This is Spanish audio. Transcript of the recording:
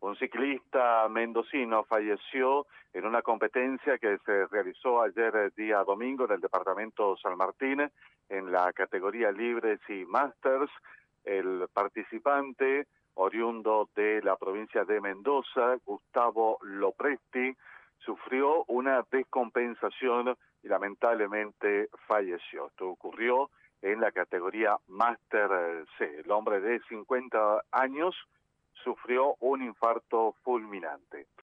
Un ciclista mendocino falleció en una competencia que se realizó ayer día domingo en el departamento San Martín en la categoría libres y masters. El participante, oriundo de la provincia de Mendoza, Gustavo Lopresti, sufrió una descompensación y lamentablemente falleció. Esto ocurrió en la categoría Máster C. El hombre de 50 años sufrió un infarto fulminante.